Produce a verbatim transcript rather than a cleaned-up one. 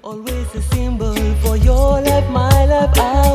Always a symbol for your love, my love. I